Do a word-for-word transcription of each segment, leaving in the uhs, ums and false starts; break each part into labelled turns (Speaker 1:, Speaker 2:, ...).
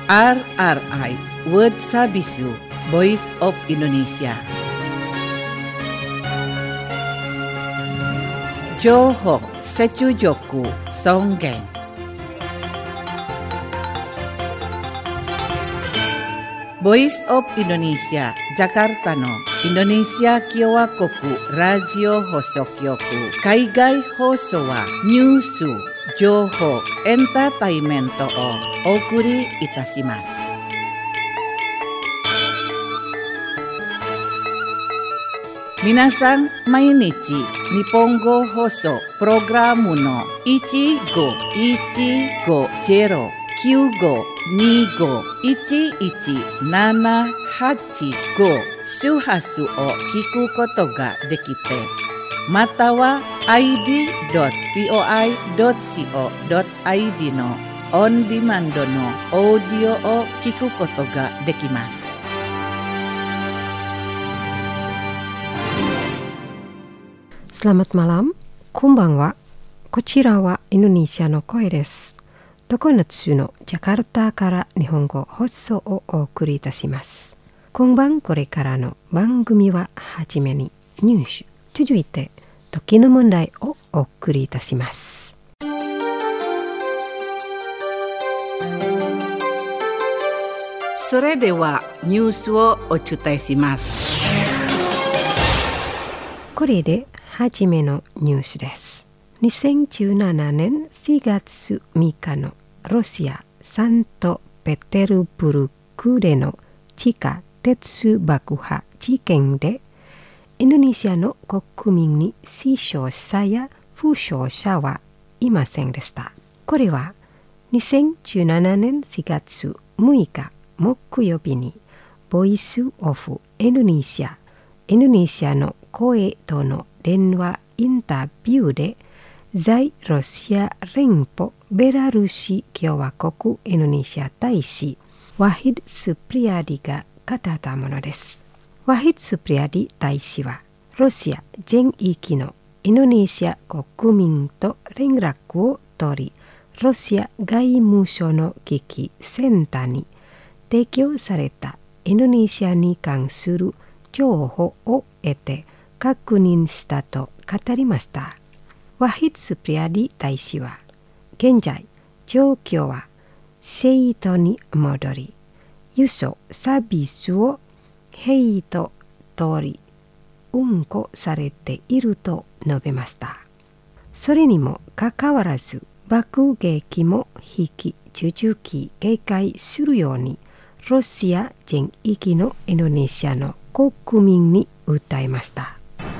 Speaker 1: アールアールアイWorld Service Voice of Indonesia。情報接続尊厳。Voice of Indonesia Jakartaのインドネシア共和国ラジオ放送局。海外放送はニュース、情報、エンターテインメントをお送りいたします。皆さん、毎日日本語放送プログラムのいちごいちごゼロきゅうごにごいちいちななはちご周波数を聞くことができて、または アイディードットブイオアイドットシーオードットアイディー のオンディマンドのオーディオを聞くことができます。
Speaker 2: Selamat malam, konbanwa. こちらはインドネシアの声です。常夏のジャカルタから日本語放送をお送りいたします。今晩これからの番組ははじめにニュース、続いて時の問題をお送りいたします。
Speaker 1: それではニュースをお伝えします。
Speaker 2: これではじめのニュースです。にせんじゅうななねんしがつみっかのロシア・サントペテルブルクでの地下鉄爆破事件で、インドネシアの国民に死傷者や負傷者はいませんでした。これはにせんじゅうななねんしがつむいか木曜日にボイスオフインドネシア、インドネシアの声との電話インタビューで、在ロシア連邦ベラルーシ共和国インドネシア大使ワヒド・スプリアディが語ったものです。ワヒド・スプリアディ大使は、ロシア全域のインドネシア国民と連絡を取り、ロシア外務省の危機センターに提供されたインドネシアに関する情報を得て確認したと語りました。ワヒド・スプリアディ大使は、現在状況は正当に戻り、輸送サービスを平と通り運行されていると述べました。それにもかかわらず、爆撃も引き続き警戒するように、ロシア全域のインドネシアの国民に訴えました。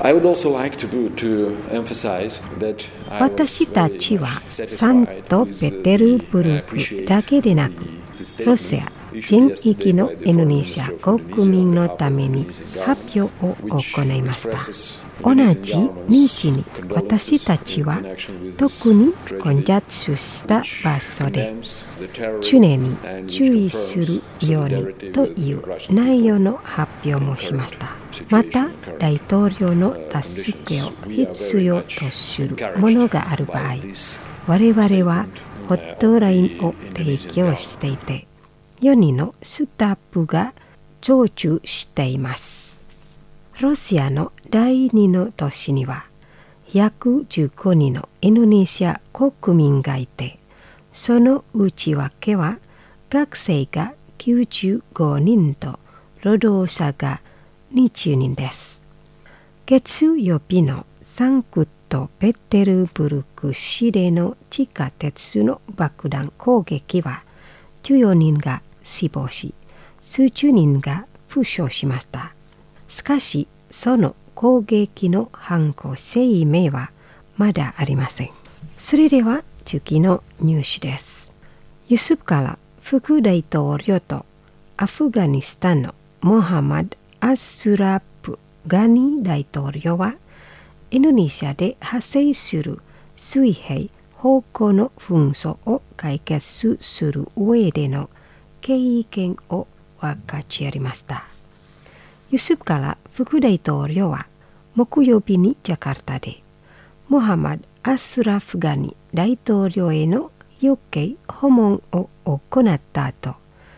Speaker 2: 私たちはサントペテルブルクだけでなく、ロシア全域のインドネシア国民のために発表を行いました。同じ日に私たちは特に混雑した場所で常に注意するようにという内容の発表もしました。また、大統領の助けを必要とするものがある場合、我々はホットラインを提供していて、よにんのスタッフが常駐しています。ロシアの第二の都市にはひゃくじゅうごにんのインドネシア国民がいて、その内訳は学生がきゅうじゅうごにんと労働者がにじゅうにんです。月曜日のサンクトペテルブルク市での地下鉄の爆弾攻撃はじゅうよにんが死亡し、数十人が負傷しました。しかし、その攻撃の犯行声明はまだありません。それでは次のニュースです。ユスフから副大統領とアフガニスタンのモハマド・アスラフ・ガニ大統領は、インドネシアで発生する水平方向の紛争を解決する上での経験を分かち合いました。ユスフから副大統領は木曜日にジャカルタでモハマド・アスラフ・ガニ大統領への表敬訪問を行った後、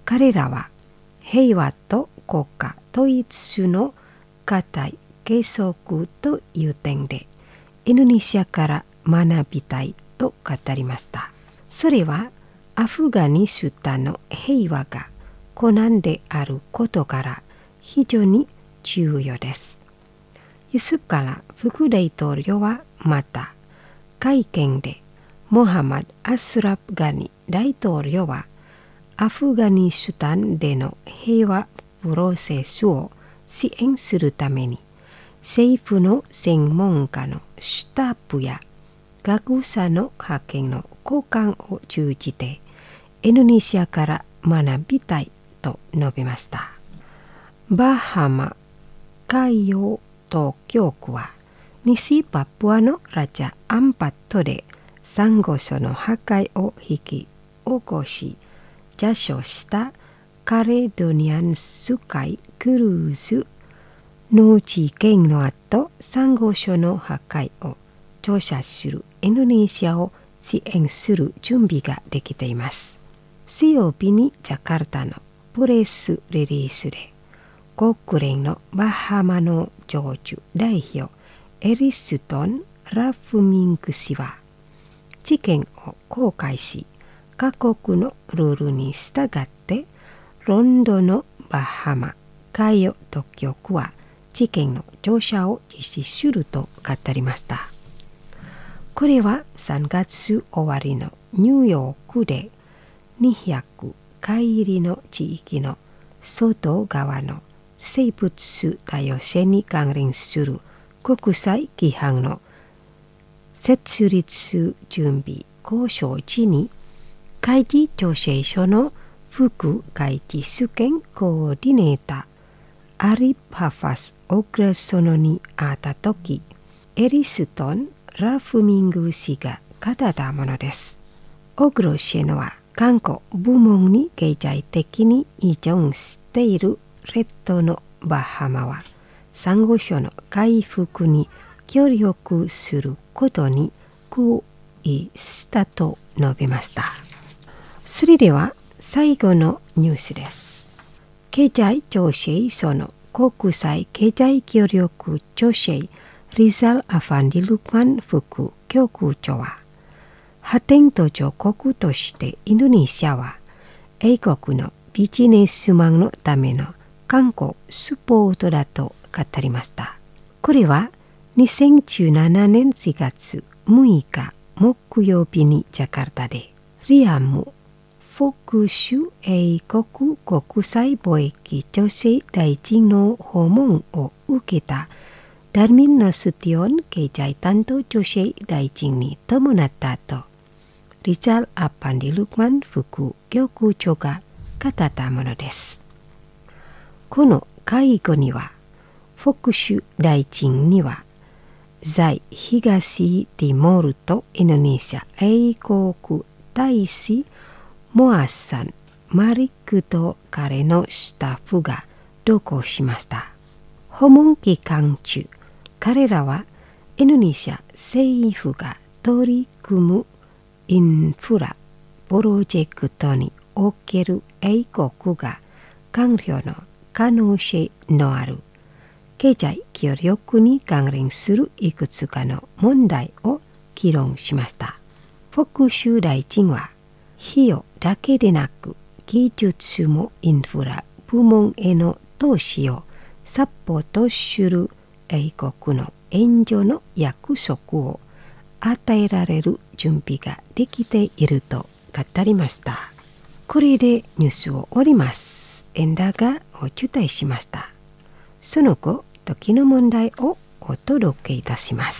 Speaker 2: 彼らは平和と国家統一の固い結束という点でインドネシアから学びたいと語りました。それはアフガニスタンの平和が困難であることから非常に重要です。ユスフから副大統領はまた会見でモハマド・アスラフ・ガニ大統領はアフガニスタンでの平和プロセスを支援するために政府の専門家のスタッフや学者の派遣の交換を通じてインドネシアから学びたいと述べました。バハマ海洋当局は西パプアのラチャアンパットでサンゴ礁の破壊を引き起こし座礁したカレドニアンスカイクルーズの事件の後、サンゴ礁の破壊を調査するインドネシアを支援する準備ができています。水曜日にジャカルタのプレスリリースで国連のバハマの常駐代表エリストン・ラフミング氏は事件を公開し、各国のルールに従ってロンドンのバハマ海洋当局は事件の調査を実施すると語りました。これはさんがつ終わりのニューヨークでにひゃく海里の地域の外側の生物多様性に関連する国際規範の設立準備交渉時に海事調整所の副海事主権コーディネーターアリ・パファス・オグラソノに会ったとき、エリストン・ラフミング氏が語ったものです。オグロ氏のは観光部門に経済的に依存している列島のバハマはサンゴ礁の回復に協力することに合意したと述べました。それでは最後のニュースです。経済調整所の国際経済協力調整リザル・アファンディ・ルクマン副局長は発展途上国としてインドネシアは英国のビジネスマンのための観光スポートだと語りました。これはにせんじゅうななねんしがつむいか木曜日にジャカルタでリアム・フォクシュ英国国際貿易女性大臣の訪問を受けたダルミン・ナスティオン経済担当女性大臣に伴ったとリザル・アパンディ・ルクマン副局長が語ったものです。この会合にはフォクシュ大臣には在東ティモールとインドネシア英国大使モアさん、マリックと彼のスタッフが同行しました。訪問期間中、彼らはインドネシア政府が取り組むインフラプロジェクトにおける英国が関与の可能性のある経済協力に関連するいくつかの問題を議論しました。フォクシュ大臣は費用だけでなく技術もインフラ部門への投資をサポートする英国の援助の約束を与えられる準備ができていると語りました。これでニュースを終わります。エンダがお伝えしました。その後、時の問題をお届けいたします。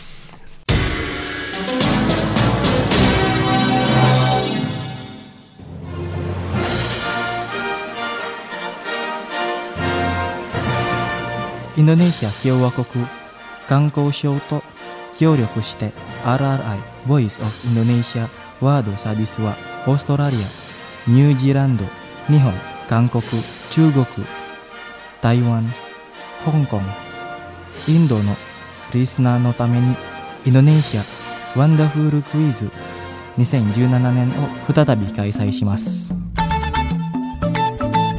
Speaker 3: インドネシア共和国観光省と協力して アールアールアイ Voice of Indonesia ワードサービスはオーストラリア、ニュージーランド、日本、韓国、中国、台湾、香港、インドのリスナーのためにインドネシアワンダフルクイズにせんじゅうななねんを再び開催します。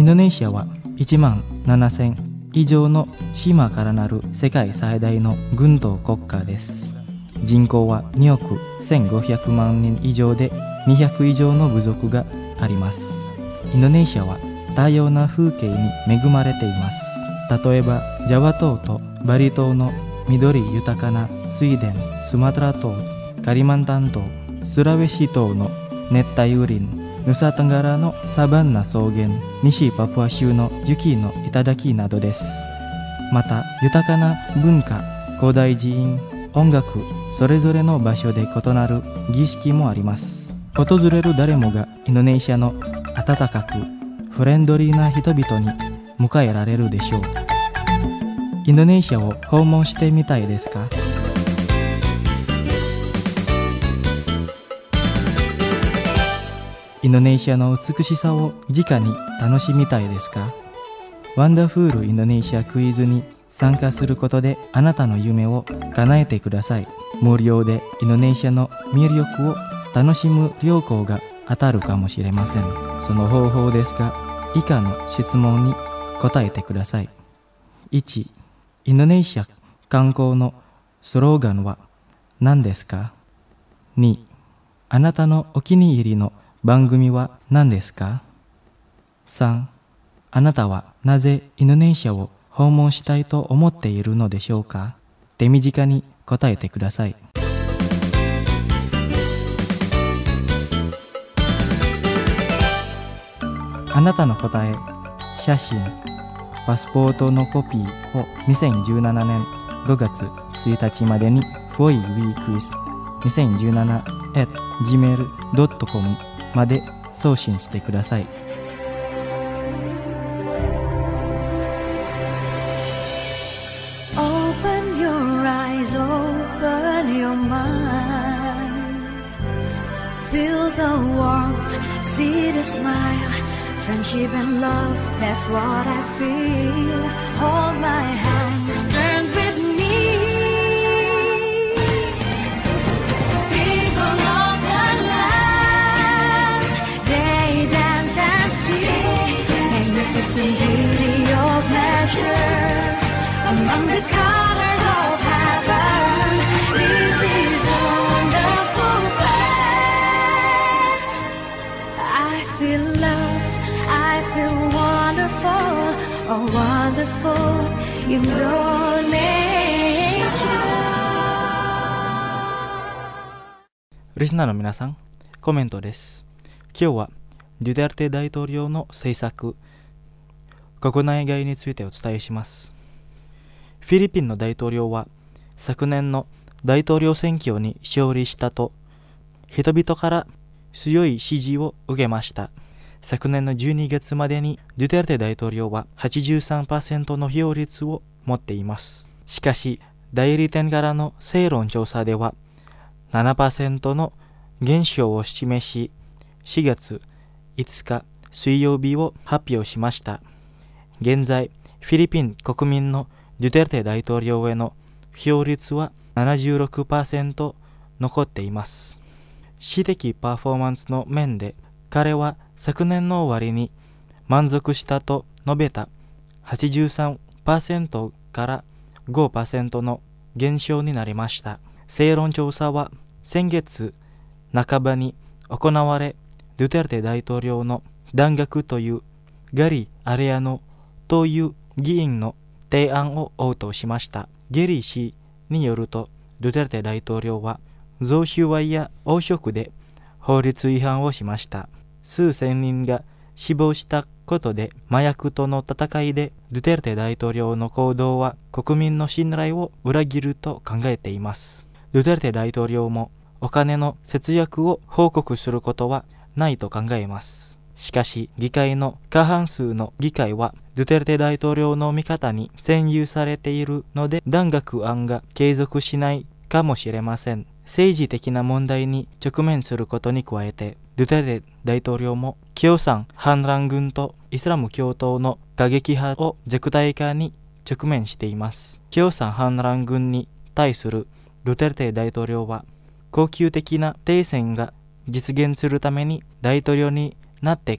Speaker 3: ドネシアはいちまんななせん以上の島からなる世界最大の軍島国家です。人口はにおくせんごひゃくまんにん以上でにひゃく以上の部族があります。インドネシアは多様な風景に恵まれています。例えばジャワ島とバリ島の緑豊かな水田、スマトラ島、カリマンタン島、スラウェシ島の熱帯雨林、ヌサトンガラのサバンナ草原、西パプア州の雪の頂などです。また豊かな文化、古代寺院、音楽、それぞれの場所で異なる儀式もあります。訪れる誰もがインドネシアの温かくフレンドリーな人々に迎えられるでしょう。インドネシアを訪問してみたいですか？インドネシアの美しさを直に楽しみたいですか？ワンダフールインドネシアクイズに参加することであなたの夢を叶えてください。無料でインドネシアの魅力を楽しむ旅行が当たるかもしれません。その方法ですが、以下の質問に答えてください。いち、インドネシア観光のスローガンは何ですか？に、あなたのお気に入りの番組は何ですか？さん、あなたはなぜインドネシアを訪問したいと思っているのでしょうか？手短に答えてください。あなたの答え、写真、パスポートのコピーをにせんじゅうななねんごがつついたちまでに フォイウィークイズにせんじゅうなな アット ジーメール ドット コム まで送信してください。
Speaker 4: Open your eyes, open your mind. Feel the warmth, see the smile.Friendship and love, that's what I feel. Hold my hands, turn with me. People of the land, they dance and sing. Magnificent beauty of nature, among the colors of heaven. This is a wonderful place. I feel loved.I feel wonderful, oh wonderful Indonesia.
Speaker 3: リスナーの皆さん、コメントです。今日はドゥテルテ大統領の政策、国内外についてお伝えします。フィリピンの大統領は昨年の大統領選挙に勝利したと人々から強い支持を受けました。昨年のじゅうにがつまでにドゥテルテ大統領は はちじゅうさんパーセント の票率を持っています。しかし代理店からの世論調査では ななパーセント の減少を示し、しがついつか水曜日を発表しました。現在フィリピン国民のドゥテルテ大統領への票率は ななじゅうろくパーセント 残っています。私的パフォーマンスの面で彼は昨年の終わりに満足したと述べた はちじゅうさんパーセント から ごパーセント の減少になりました。世論調査は先月半ばに行われ、ドゥテルテ大統領の弾劾というガリ・アレアノという議員の提案を応答しました。ゲリー氏によると、ドゥテルテ大統領は贈収賄や汚職で法律違反をしました。数千人が死亡したことで麻薬との戦いでドゥテルテ大統領の行動は国民の信頼を裏切ると考えています。ドゥテルテ大統領もお金の節約を報告することはないと考えます。しかし議会の過半数の議会はドゥテルテ大統領の味方に占有されているので弾劾案が継続しないかもしれません。政治的な問題に直面することに加えて、ドゥテルテ大統領も共産反乱軍とイスラム教徒の過激派を弱体化に直面しています。共産反乱軍に対するドゥテルテ大統領は恒久的な停戦が実現するために大統領になってから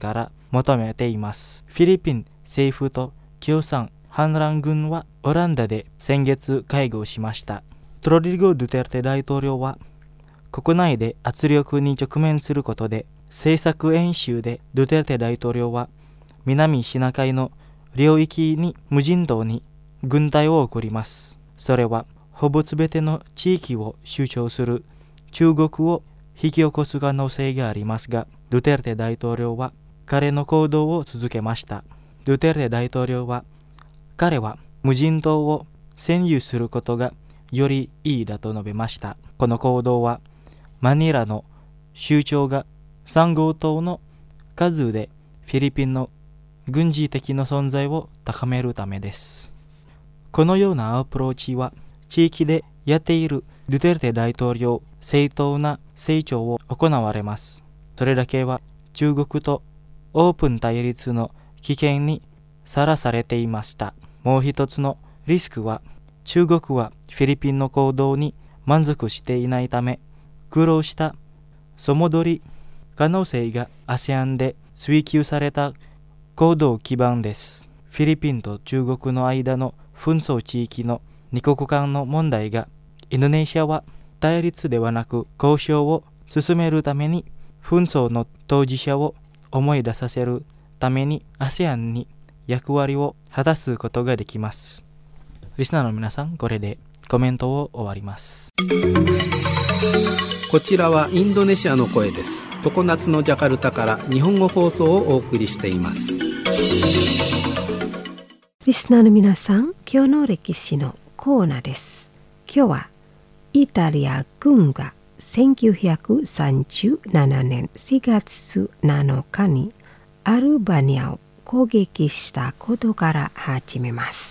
Speaker 3: 求めています。フィリピン政府と共産反乱軍はオランダで先月会合しました。トロディゴ・ドゥテルテ大統領は国内で圧力に直面することで政策演習でドゥテルテ大統領は南シナ海の領域に無人島に軍隊を送ります。それはほぼすべての地域を主張する中国を引き起こす可能性がありますが、ドゥテルテ大統領は彼の行動を続けました。ドゥテルテ大統領は彼は無人島を占有することがよりいいだと述べました。この行動はマニラの首長がさん号島の数でフィリピンの軍事的な存在を高めるためです。このようなアプローチは地域でやっているドゥテルテ大統領正当な成長を行われます。それだけは中国とオープン対立の危険にさらされていました。もう一つのリスクは中国はフィリピンの行動に満足していないため苦労した総戻り可能性が アセアン で追求された行動基盤です。フィリピンと中国の間の紛争地域の二国間の問題がインドネシアは対立ではなく交渉を進めるために紛争の当事者を思い出させるために アセアン に役割を果たすことができます。リスナーの皆さん、これでコメントを終わります。
Speaker 5: こちらはインドネシアの声です。常夏のジャカルタから日本語放送をお送りしています。
Speaker 2: リスナーの皆さん、今日の歴史のコーナーです。今日はイタリア軍がせんきゅうひゃくさんじゅうななねんしがつなのかにアルバニアを攻撃したことから始めます。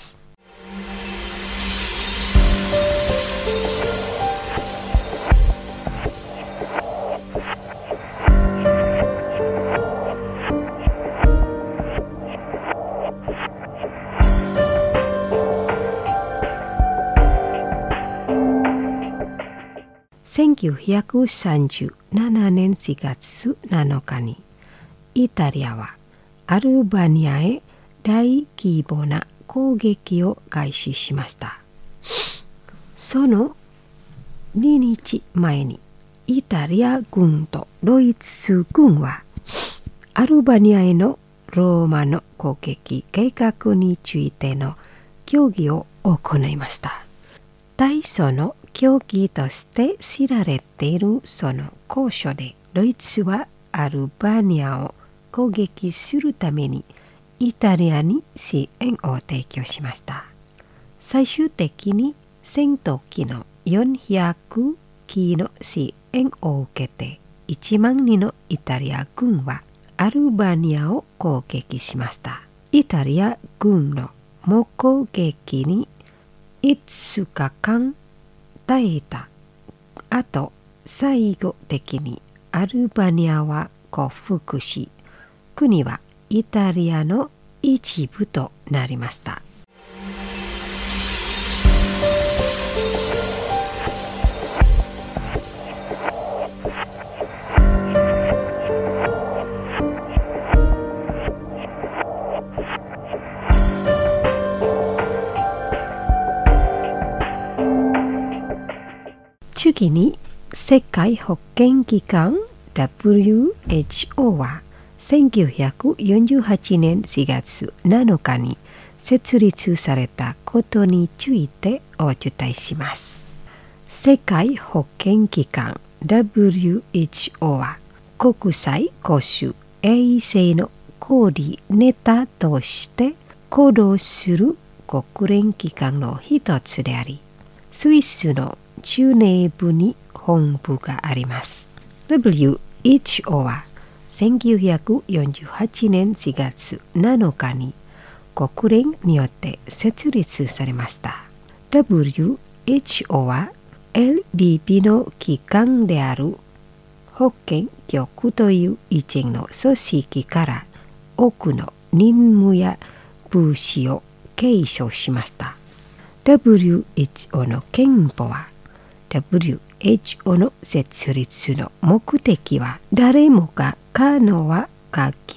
Speaker 2: せんきゅうひゃくさんじゅうななねんしがつなのかにイタリアはアルバニアへ大規模な攻撃を開始しました。そのににちまえにイタリア軍とドイツ軍はアルバニアへのローマの攻撃計画についての協議を行いました。大層の協議として知られているその交渉でドイツはアルバニアを攻撃するためにイタリアに支援を提供しました。最終的に戦闘機のよんひゃくきの支援を受けていちまんにんのイタリア軍はアルバニアを攻撃しました。イタリア軍の猛攻撃にいつかかん耐えた後、最後的にアルバニアは降伏し、国はイタリアの一部となりました。次に世界保健機関 ダブリューエイチオー はせんきゅうひゃくよんじゅうはちねんしがつなのかに設立されたことについてお伝えします。世界保健機関 ダブリューエイチオー は国際公衆衛生のコーディネーターとして行動する国連機関の一つであり、スイスの中西部に本部があります。ダブリューエイチオー はせんきゅうひゃくよんじゅうはちねんしがつなのかに国連によって設立されました。ダブリューエイチオー は エルディーピー の機関である保健局という以前の組織から多くの任務や物資を継承しました。ダブリューエイチオー の憲法はダブリューエイチオー の設立の目的は誰もが可能は限り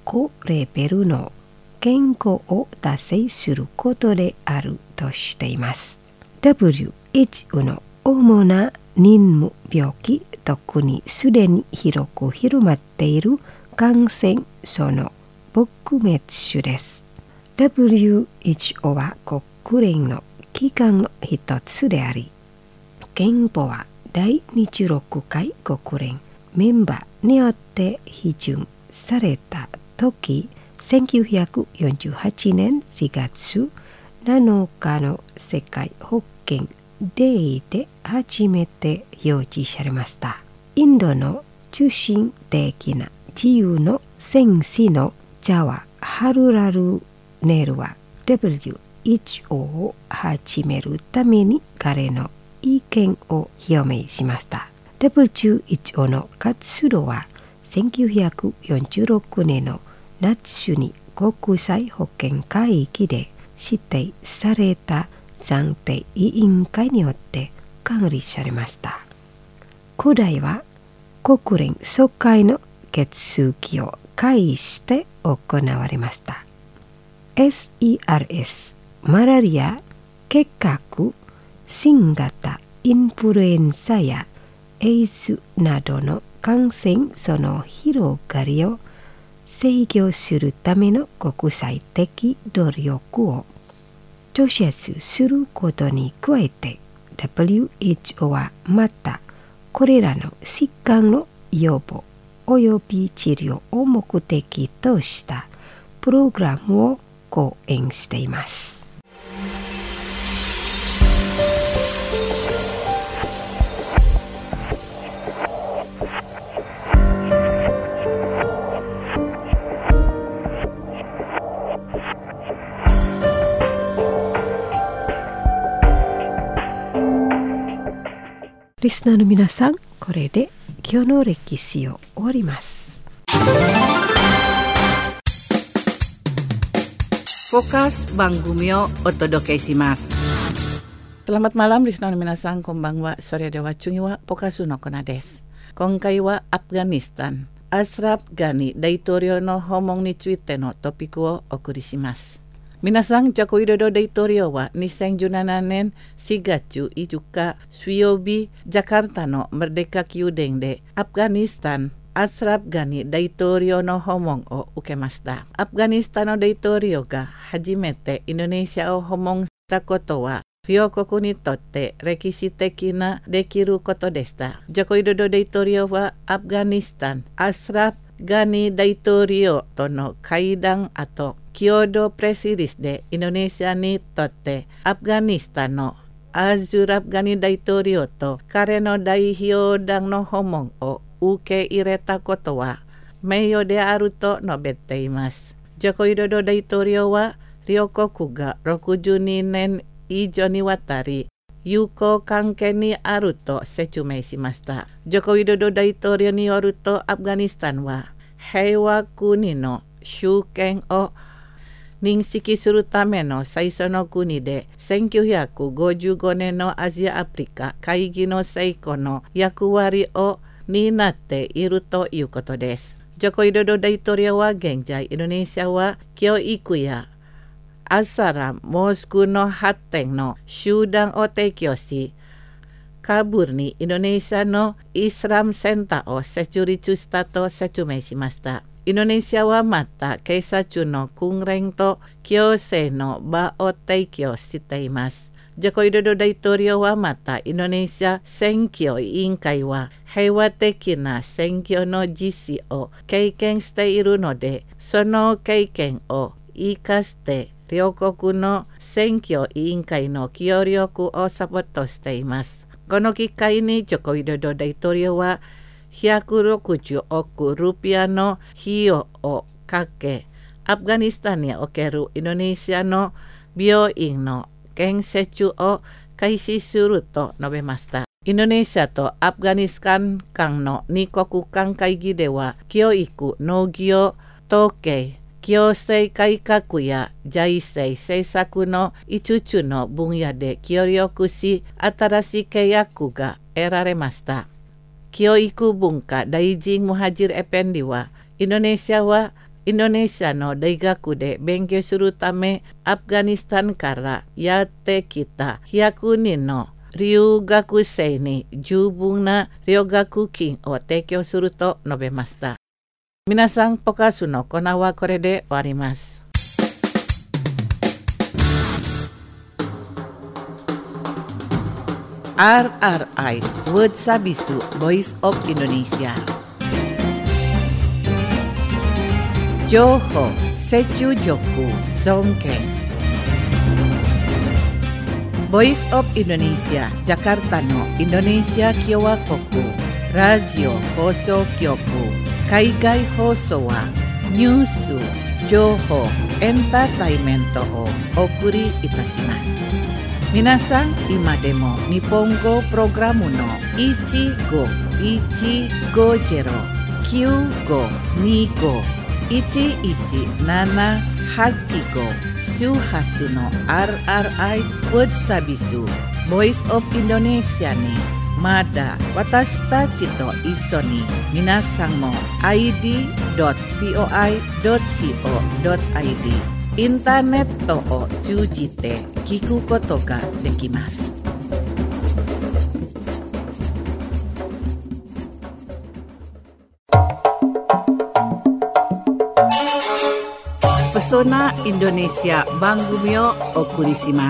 Speaker 2: 高レベルの健康を達成することであるとしています。ダブリューエイチオー の主な任務病気、特にすでに広く広まっている感染症の撲滅種です。ダブリューエイチオー は国連の機関の一つであり、憲法はだいにじゅうろっかい国連メンバーによって批准された時、せんきゅうひゃくよんじゅうはちねんしがつなのかの世界保健デーで初めて表示されました。インドの中心的な自由の戦士のジャワ・ハルラルネルは ダブリューエイチオー を始めるために彼の意見を表明しました。ダブリューエイチオー の活動はせんきゅうひゃくよんじゅうろくねんの夏に国際保健会議で指定された暫定委員会によって管理されました。古代は国連総会の手続きを介して行われました。エスイーアールエス、マラリア、結核、新型インフルエンザやエイズなどの感染症の広がりを制御するための国際的努力を助手することに加えて、 ダブリューエイチオー はまたこれらの疾患の予防および治療を目的としたプログラムを講演しています。リスナーの皆さん、これで今日の歴史を終わります。
Speaker 1: Fokus Banggumiをお届けします。Selamat malam, listenerの皆さん、こんばんは。それでは次はポカスのコーナーです。今回はアフガニスタン、アシュラフ・ガニ大統領の訪問についてのトピックをお送りします。皆さん、ジョコ・ウィドド大統領はにせんじゅうななねんしがついつか水曜日、ジャカルタのメルデカ宮殿でアフガニスタン、アシュラフ・ガニ大統領の訪問を受けました。アフガニスタンの大統領が初めてインドネシアを訪問したことは、両国にとって歴史的なできることでした。ジョコ・ウィドド大統領はアフガニスタン、アシュラフ・ガニ大統領との会談後、共同プレスリリースでインドネシアにとってアフガニスタンのアシュラフ・ガニ大統領と彼の代表団の訪問を受け入れたことは名誉であると述べています。ジョコ・ウィドド大統領は両国がろくじゅうにねん以上にわたり友好関係にあると説明しました。ジョコ・ウィドド大統領によると、アフガニスタンは平和国の主権を認識するための最初の国で、せんきゅうひゃくごじゅうごねんのアジア・アフリカ会議の成功の役割を担っているということです。ジョコ・ウィドド大統領は現在、インドネシアは教育やアサラム・モスクの発展の手段を提供し、カブールにインドネシアのイスラムセンターを設立したと説明しました。インドネシアはまた警察の訓練と矯正の場を提供しています。ジョコ・ウィドド大統領はまた、インドネシア選挙委員会は平和的な選挙の実施を経験しているので、その経験を生かして両国の選挙委員会の協力をサポートしています。この機会にジョコ・ウィドド大統領はひゃくろくじゅうおくルピアの費用をかけ、アフガニスタンにおけるインドネシアの病院の建設を開始すると述べました。インドネシアとアフガニスタン間のに国間会議では、教育、農業、統計、行政改革や財政政策のいつつの分野で協力し、新しい契約が得られました。教育文化大臣ムハジル・エペンディは、インドネシアはインドネシアの大学で勉強するためアフガニスタンからやってきたひゃくにんの留学生に十分な留学金を提供すると述べました。皆さん、ポカスのコーナーはこれで終わります。アールアールアイ Word Sabisu Voice of Indonesia 情報、接中力、尊敬Voice of Indonesia ジャカルタのインドネシア共和国ラジオ放送局海外放送はニュース、情報、エンターテイメントをお送りいたします。皆さん、今でも日本語プログラムのいちごいちごゼロ きゅうごにご いちいちななはちご 周波数の アールアールアイ Word Sabisu Voice of Indonesia にまだ私たちと一緒に皆さんも アイディードットブイオアイドットコドットアイディー インターネットを通じて聞くことができます。Pesona Indonesia 番組をお送りします。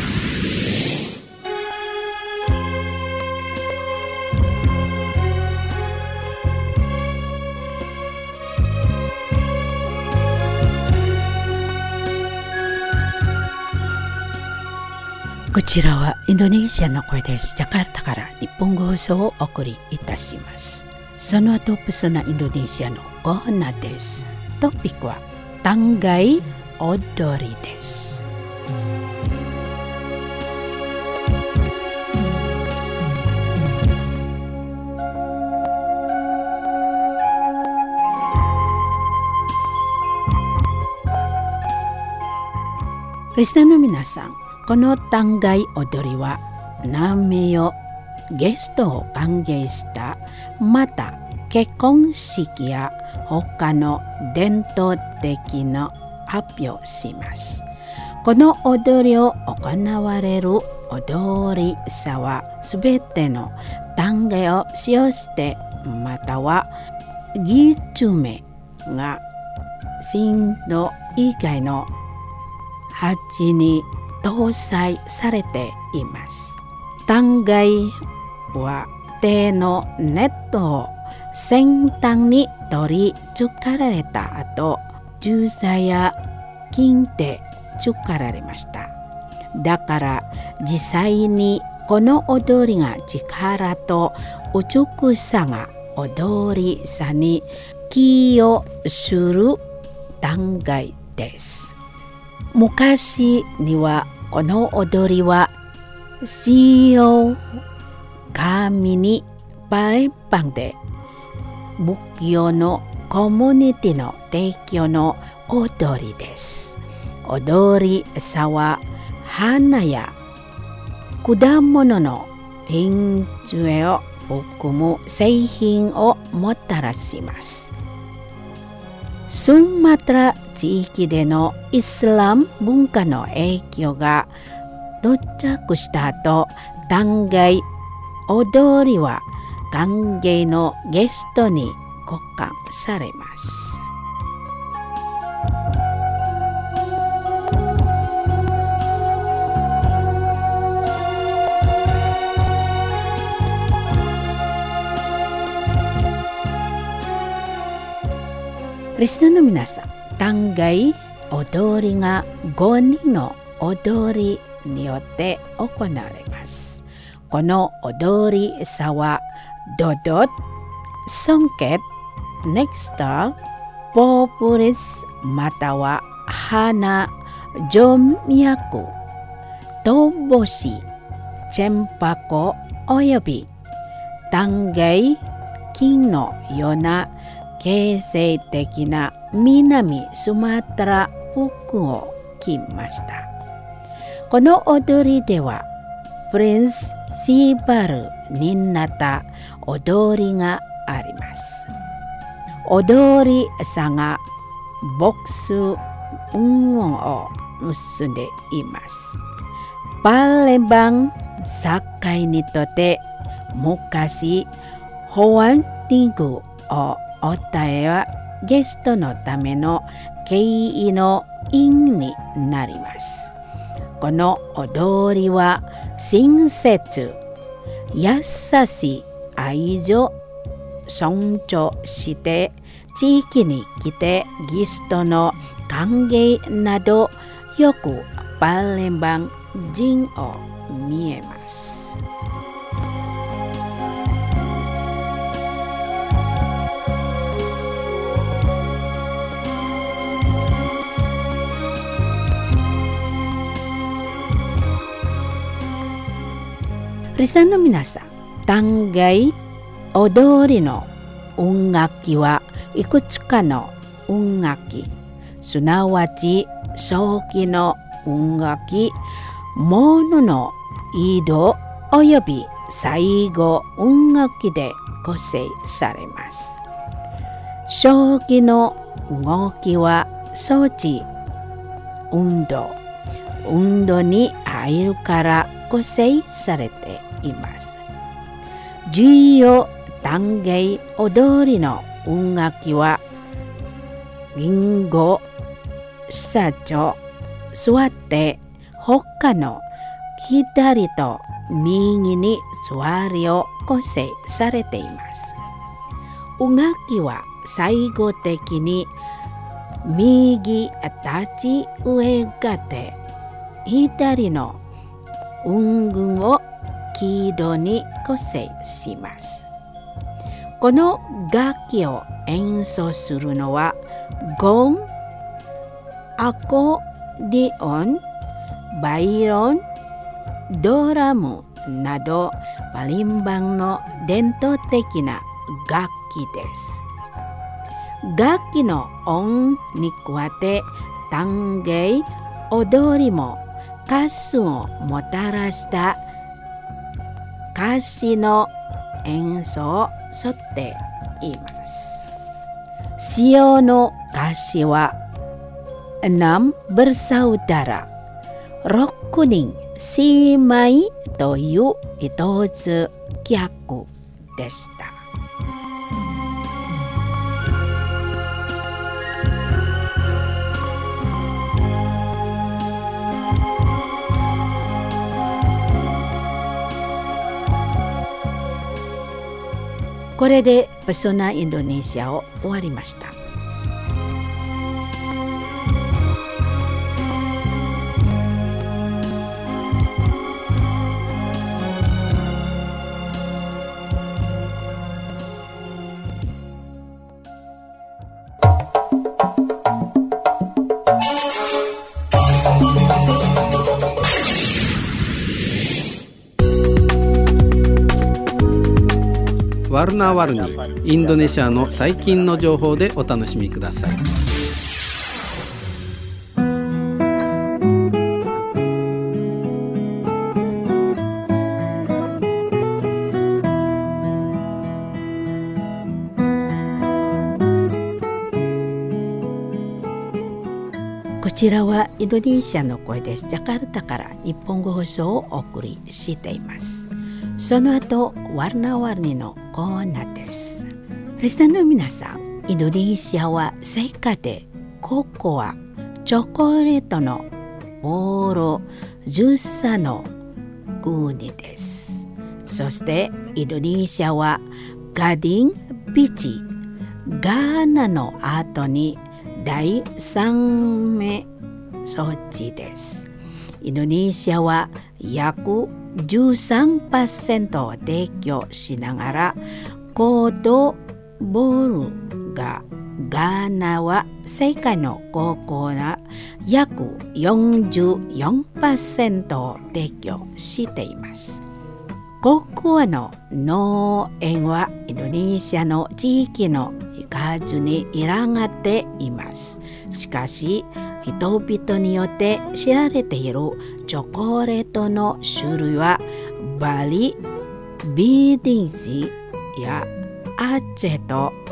Speaker 6: こちらはインドネシアの声です。ジャカルタから日本語放送をお送りいたします。その後、ペソナインドネシアのコーナーです。トピックはタンガイ踊りです。リスナーの皆さん、このタンガイ踊りは何名をゲストを歓迎したまた結婚式や他の伝統的な発表します。この踊りを行われる踊りさはすべての単語を使用してまたは義手名が振動以外のはちに搭載されています。単語は手のネットを先端に取り付かられた後、銃座や金で付かられました。だから実際にこの踊りが力と美しさが踊りさに寄与する単語です。昔にはこの踊りは使用神にバパンで仏教のコミュニティの提供の踊りです。踊りさは花や果物の品種を含む製品をもたらします。スマトラ地域でのイスラム文化の影響が露着した後、単語踊りは歓迎のゲストに交換されます。リスナーの皆さん、単語踊りがごにんの踊りによって行われます。この踊りさはドドッ、ソンケット、ネクスター、ポプリスまたは花、静脈、トウボシ、チェンパコおよび単語金のような形成的な南スマトラ服を着ました。この踊りではプリンスシーバルになった踊りがあります。 踊りさが牧師運音を結んでいます。パレバン社会にとって昔保安リングを歌えはゲストのための敬意の意になります。この踊りは親切、優しい愛情尊重して地域に来てゲストの歓迎などよくパレバン人を見えます。リスナーの皆さん、単外踊りの音楽器はいくつかの音楽器、すなわち初期の音楽器、ものの移動および最後音楽器で構成されます。初期の動きは装置、運動、運動に入るから構成されています。重要単元踊りの音楽器はリンゴ、社長、座って他の左と右に座りを構成されています。音楽器は最後的に右立ち上がって左の音群を黄色に構成します。この楽器を演奏するのはゴン、アコーディオン、バイオン、ドラムなどマリンバの伝統的な楽器です。楽器の音に加え単芸踊りも歌詞をもたらした歌詞の演奏を沿っています。使用の歌詞はenam bersaudara, roku人姉妹という一つ逆でした。これでペソナインドネシアを終わりました。
Speaker 5: ワルナワルニ、インドネシアの最近の情報でお楽しみください。
Speaker 6: こちらはインドネシアの声です。ジャカルタから日本語放送をお送りしています。その後、ワルナワルニのコーナーです。リスナーの皆さん、インドネシアは聖火でココア、チョコレートのボーロ、ジューサの国です。そしてインドネシアはガディンビチ、ガーナの後に第三名措置です。インドネシアは約 じゅうさんパーセント を提供しながらコードボールがガーナは世界の高校が約 よんじゅうよんパーセント を提供しています。ココアの農園はインドネシアの地域の数に広がっています。しかし人々によって知られているチョコレートの種類はバリ、ビーディンジやアーチェと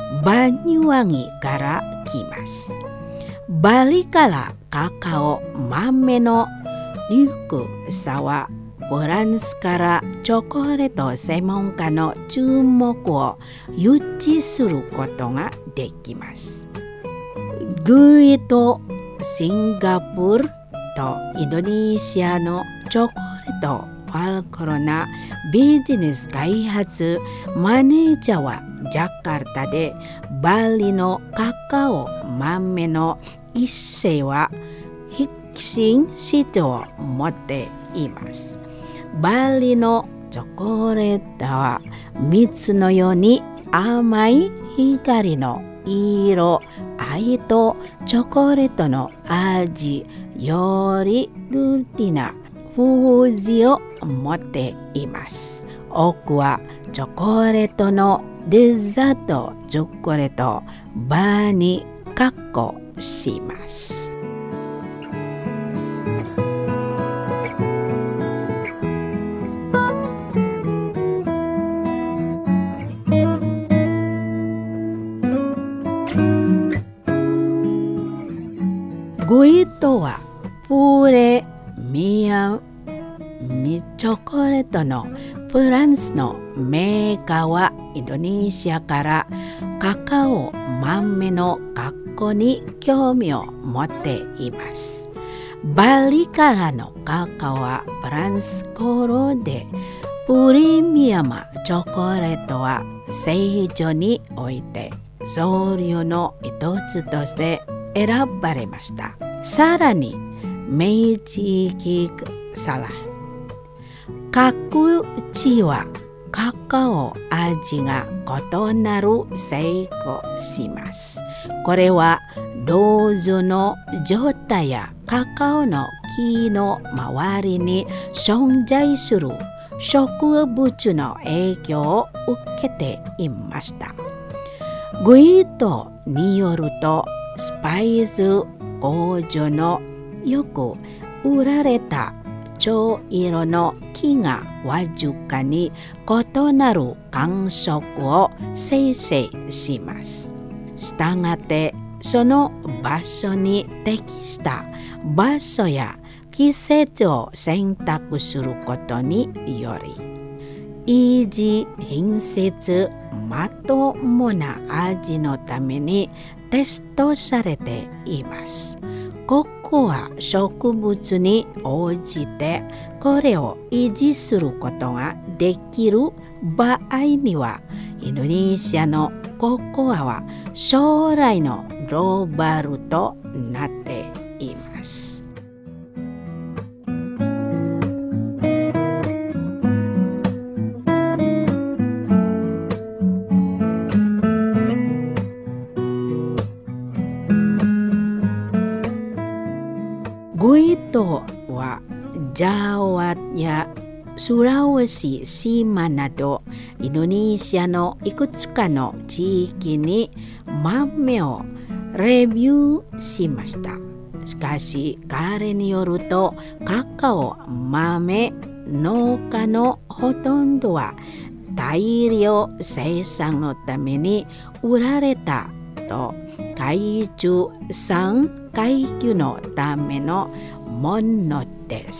Speaker 6: バニュワギから来ます。バリからカカオ豆のリュクサはフランスからチョコレート専門家の注目を誘致することができます。グイとシンガポールとインドネシアのチョコレートファルコロナビジネス開発マネージャーはジャカルタでバリのカカオ豆の一世は必心市場を持っています。バリのチョコレートは蜜のように甘い光の色合いとチョコレートの味よりルーティな風味を持っています。多くはチョコレートのデザートチョコレートバーに加工します。グイとはプレミアミチョコレートのフランスのメーカーはインドネシアからカカオ豆の加工に興味を持っています。バリからのカカオはフランス語でプレミアムチョコレートは成長において総量の一つとして選ばれました。さらにメイチキクサラ各地はカカオ味が異なる成功します。これはローズの状態やカカオの木の周りに存在する植物の影響を受けていました。グイートによるとスパイス工場のよく売られた茶色の木がわずかに異なる感触を生成します。したがってその場所に適した場所や季節を選択することにより維持品質まともな味のためにテストされています。ここは植物に応じてこれを維持することができる場合にはインドネシアのココアは将来のローバルとなっています。グイトはジャワやスラウェシ島などインドネシアのいくつかの地域に豆をレビューしました。しかし彼によるとカカオ豆農家のほとんどは大量生産のために売られたと海中産階級のためのものです。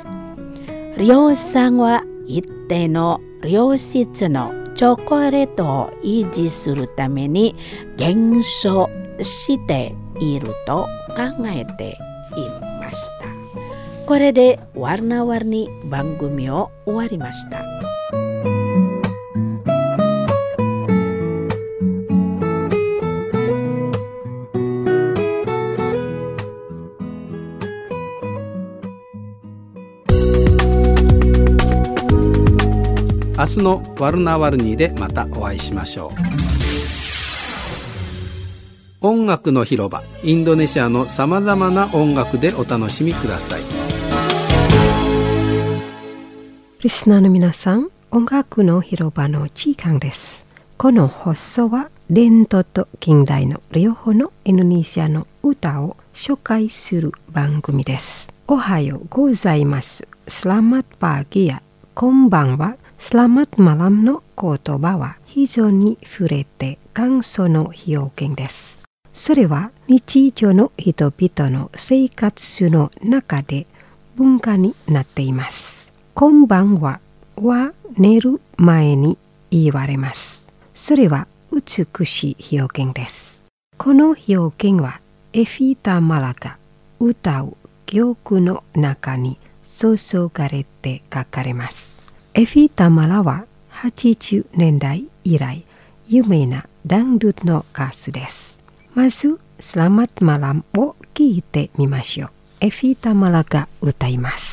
Speaker 6: 量産は一定の良質のチョコレートを維持するために減少していると考えていました。これでワルナワルに番組を終わりました。
Speaker 5: 明日のワルナワルニーでまたお会いしましょう。音楽の広場、インドネシアのさまざまな音楽でお楽しみください。
Speaker 2: リスナーの皆さん、音楽の広場の時間です。この放送は伝統と近代の両方のインドネシアの歌を紹介する番組です。おはようございます。Selamat pagiやこんばんは。Selamat malam の言葉は非常に触れて簡素の表現です。それは日常の人々の生活の中で文化になっています。こんばんはは寝る前に言われます。それは美しい表現です。この表現はエフィタ・マラが歌う曲の中に注がれて書かれます。エフィタ・マラははちじゅうねんだい以来有名なダンルドの歌手です。まず、Selamat Malamを聞いてみましょう。エフィタ・マラが歌います。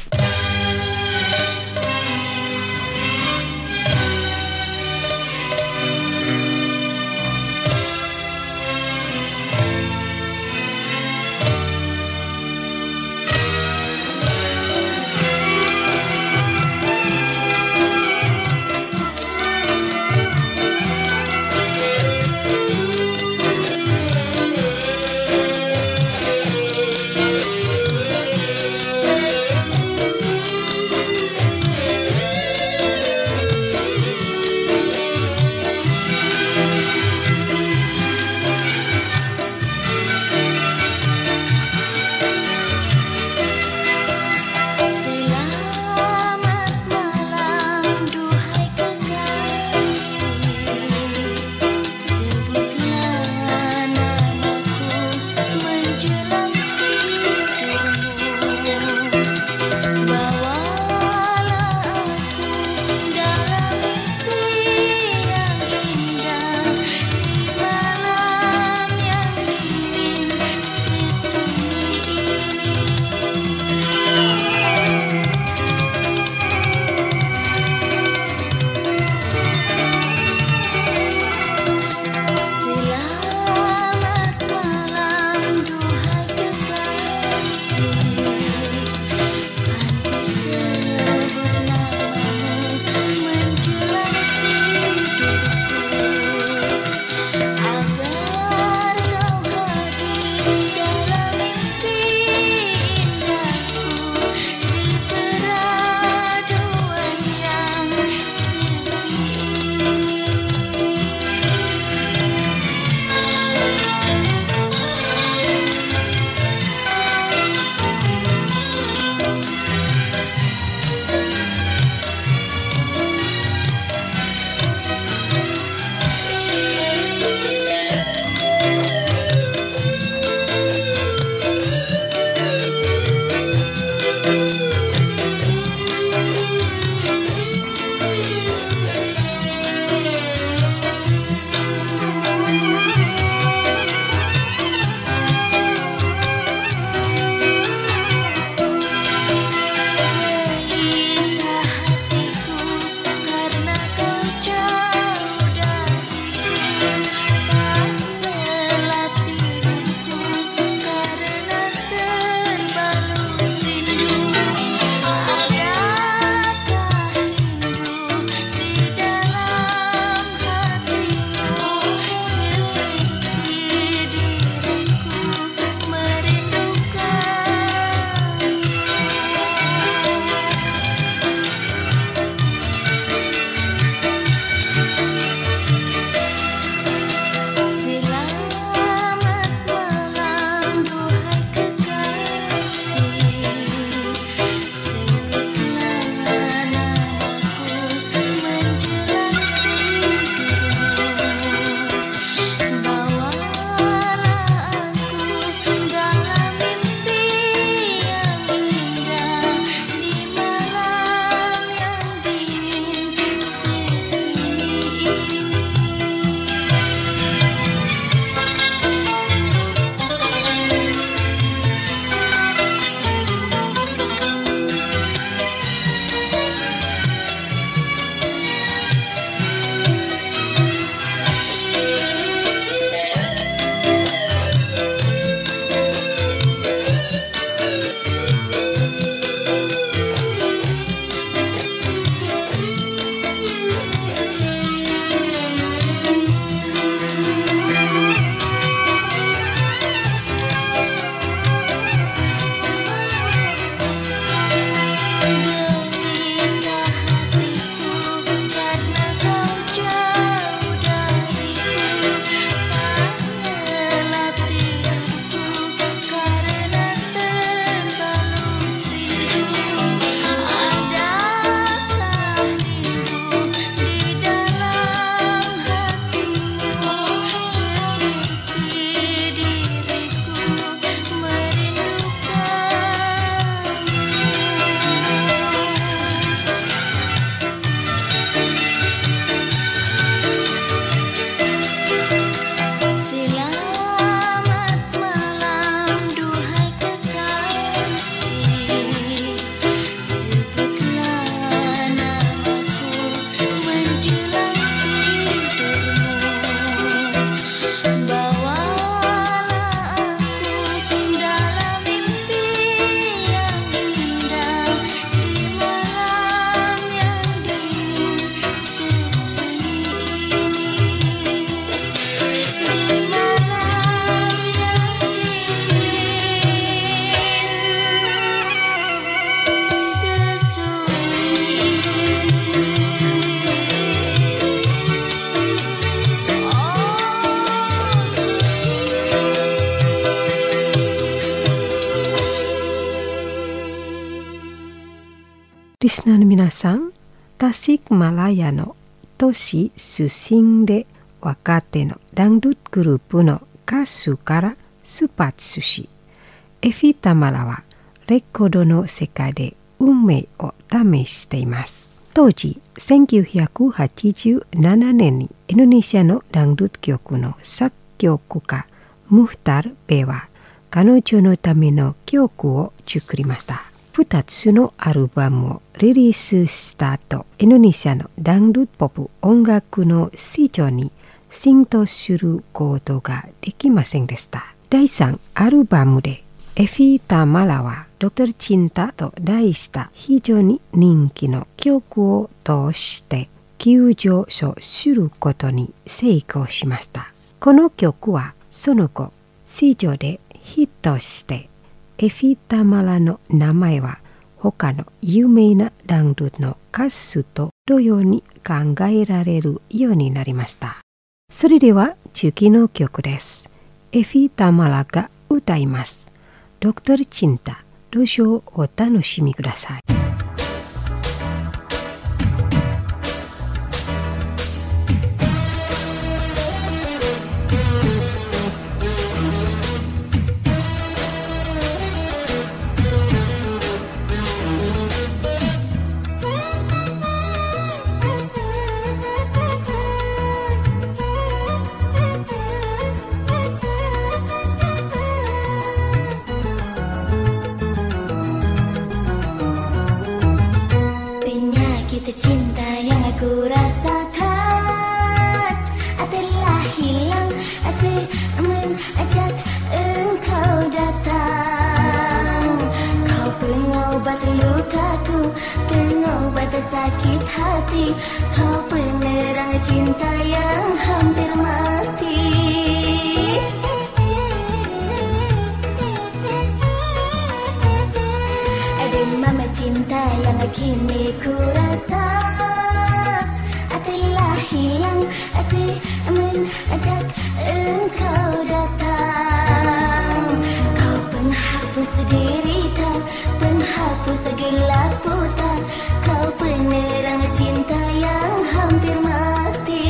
Speaker 2: リスナーの皆さん、タシックマラヤの都市出身で若手のダンドゥッグループの歌手から出発し、エフィタマラはレコードの世界で運命を試しています。当時、せんきゅうひゃくはちじゅうななねんにインドネシアのダンドゥッ曲の作曲家ムフタル・ベは彼女のための曲を作りました。ふたつのアルバムをリリースした後、インドネシアのダンドゥッポップ音楽の市場に浸透することができませんでした。だいさんアルバムでエフィタマラはドクターチンタと題した非常に人気の曲を通して急上昇することに成功しました。この曲はその後市場でヒットしてエフィタマラの名前は他の有名なダンドゥの歌手と同様に考えられるようになりました。それでは次の曲です。エフィタマラが歌います。ドクターチンタ、どうぞお楽しみください。
Speaker 7: Cinta yang aku rasakan telah hilang, asyik mengajak engkau datang. Kau pengobat lukaku, pengobat sakit hati, kau penerang cinta yang hampir mati. Demam cinta yang kini ku rasa telah hilang, asyik mengajak engkau datang. Kau penghapus derita, penghapus gelap buta, kau penerang cinta yang hampir mati.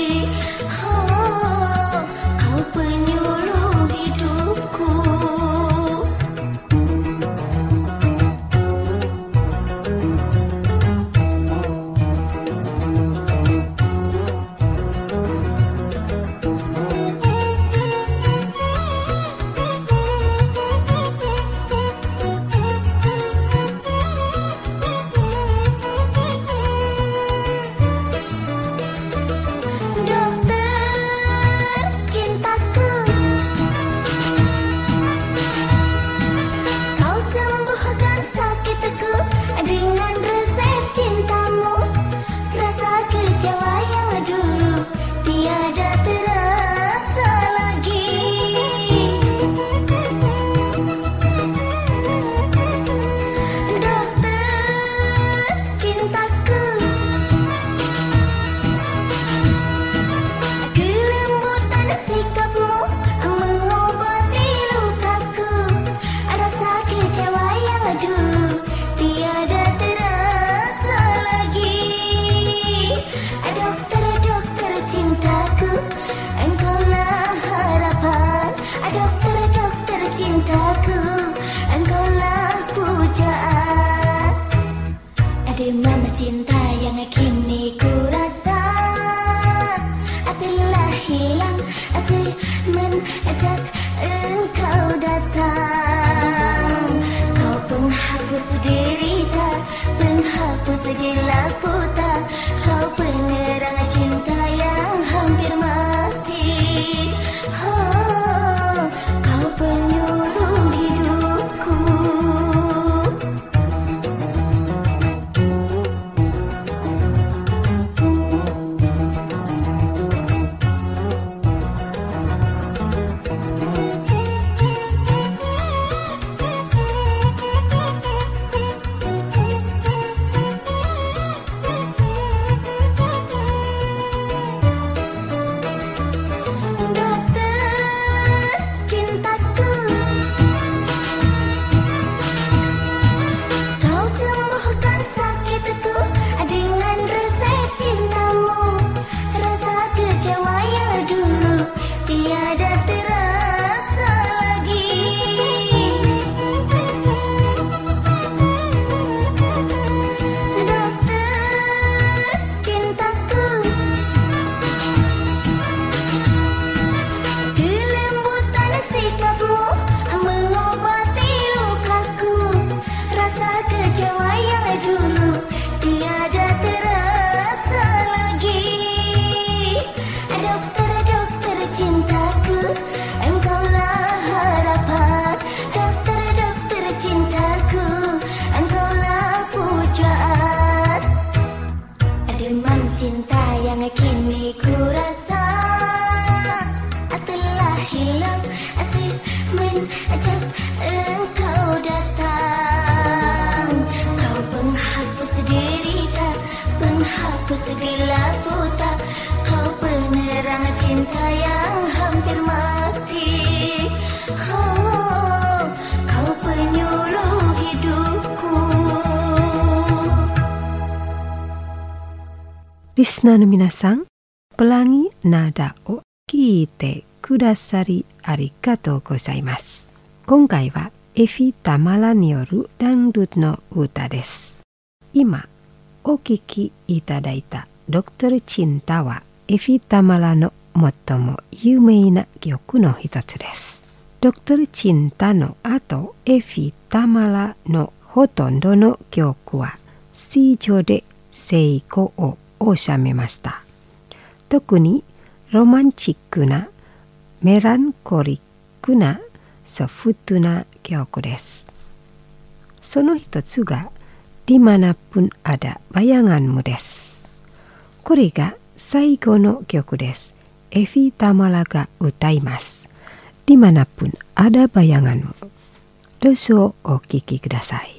Speaker 7: Oh, kau penyuluh hidupku. cinta yang hampir mati. Oh, kau penyuluh hidupku.
Speaker 2: Listenerの皆さん、pelangi nadaを聞いてくださりありがとうございます。今回はエフィ・タマラによるダンルドの歌です。今お聴きいただいたドクター・チンタはエフィ・タマラの最も有名な曲の一つです。ドクター・チンタの後、エフィ・タマラのほとんどの曲は C 調で成功を収めました。特にロマンチックなメランコリックなソフトな曲です。その一つがDimanapun ada bayanganmuです。これが最後の曲です。エフィ・タマラが歌います。Dimanapun ada bayanganmu。どうぞお聴きください。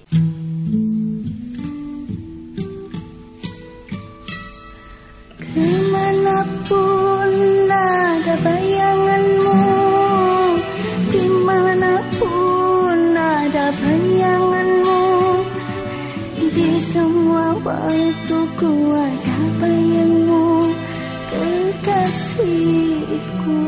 Speaker 4: Dimanapun ada bayanganmu, dimanapun ada bayanganmu, di semua waktuku ada bayangmu, kekasihku.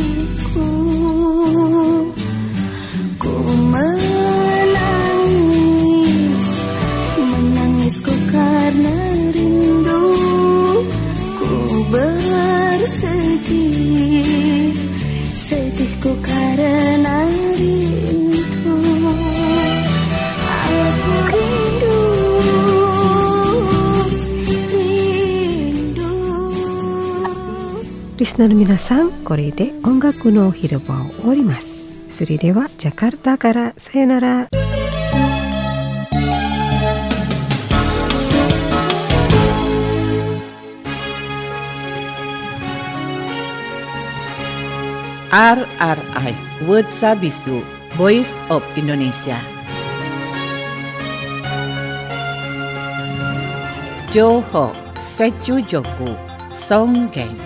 Speaker 4: Ku menangis
Speaker 2: リスナーの皆さん、これで音楽の広場を終わります。それではジャカルタからさよなら。
Speaker 1: アールアールアイWord Sabisu Voice of Indonesia. Johor Secujoku Songgeng.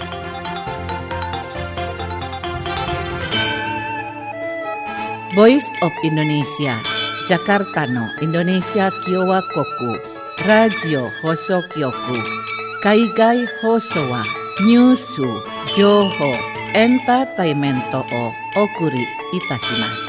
Speaker 1: Voice of Indonesia Jakarta no Indonesia Kyowa Koku Radio Hosokyoku Kaigai Hosowa Nyusu Johor Entertainment o okuri itashimasu.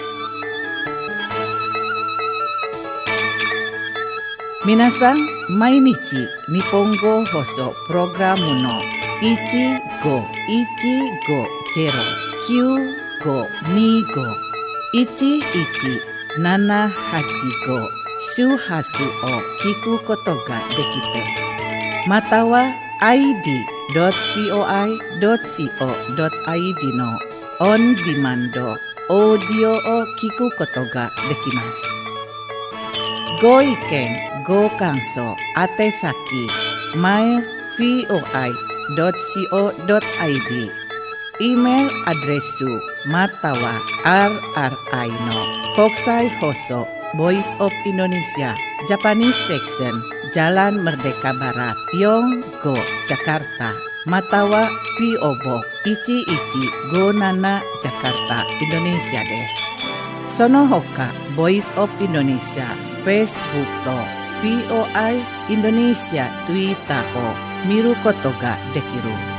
Speaker 1: Minasan, mainichi Nihongo Hoso Programu no ichi go ichi go zero kyu go ni go ichi ichi nana hachi go shuhasu o kiku koto ga dekite. Mata wa I D dot voi dot co dot id のオンディマンドオーディオを聞くことができます。ご意見ご感想宛先 マイル voi dot co dot id イメールアドレスまたは アールアールアイ の国際放送 Voice of Indonesia Japanese Section Jalan Merdeka Barat Pyonggo Jakarta Matawa P O Box ichi ichi go nana Jakarta Indonesia desu. Sono hoka Voice of Indonesia Facebook to V O I Indonesia Twitter o miru koto ga dekiru.